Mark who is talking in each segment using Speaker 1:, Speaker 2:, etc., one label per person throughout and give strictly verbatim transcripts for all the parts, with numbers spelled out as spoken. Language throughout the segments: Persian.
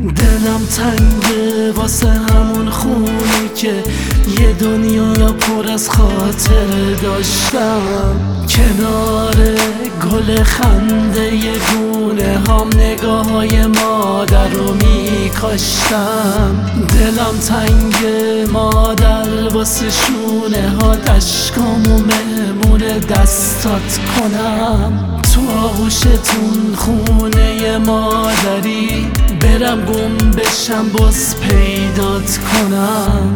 Speaker 1: دلم تنگه واسه همون خونه که یه دنیا پر از خاطر داشتم. کنار گل خنده ی گونه هم نگاه های مادر رو میکاشتم. دلم تنگه مادر واسه شونه ها اشکامو مهمون دستات کنم. تو آغوشتون خونه مادری برم گم بشم باز پیدات کنم.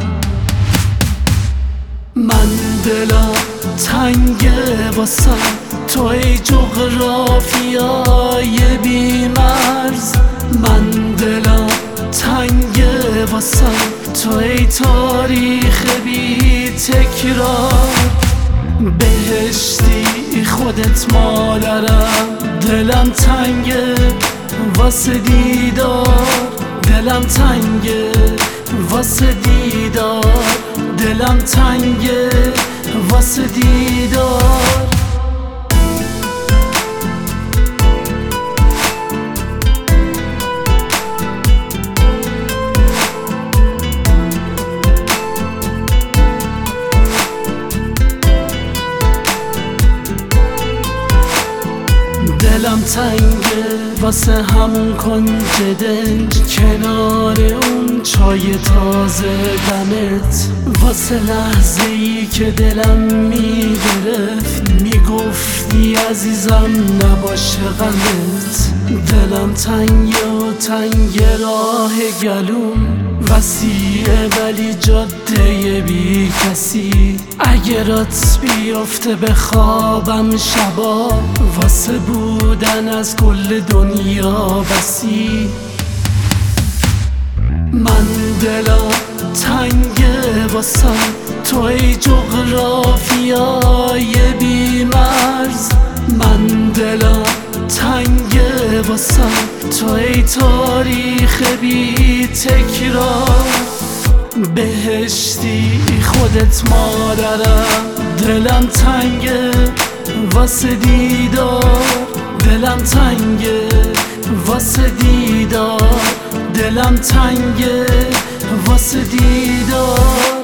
Speaker 1: من دلم تنگه واسم توی جغرافیای بی مرز. من دلم تنگه واسم توی تاریخ بی تکرار. بهشتی خودت مادرم، دلم تنگه واسه دیدار. دلم تنگه واسه دیدار. دلم تنگه واسه دیدار. دلم تنگه واسه همون کنج دنج کنار اون چای تازه دمت. واسه لحظه ای که دلم میگرفت میگفتی عزیزم نباشه غمت. دلم تنگه و تنگ راه گلوم وسیعه ولی جاده بی کسی. اگه رات بیفته به خوابم شبا واسه بودن از کل دنیا بسی. من دلم تنگه واسم توی جغرافیای بی مرز. من دلم تنگه واسم توی تاریخ بی تکرار. بهشتی خودت مادرم، دلم تنگه واسه دیدار. دلم تنگه واسه دیدار. دلم تنگه واسه دیدار.